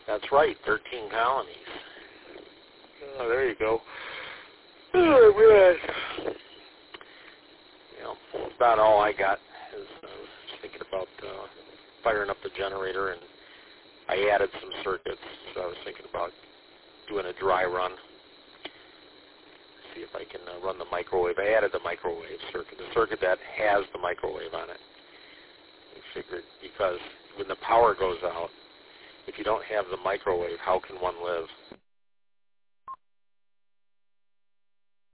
That's right, 13 colonies. Oh, there you go. Oh, man. That's about all I got. I was thinking about firing up the generator, and I added some circuits, so I was thinking about doing a dry run. See if I can run the microwave. I added the microwave circuit, the circuit that has the microwave on it. I figured because when the power goes out, if you don't have the microwave, how can one live?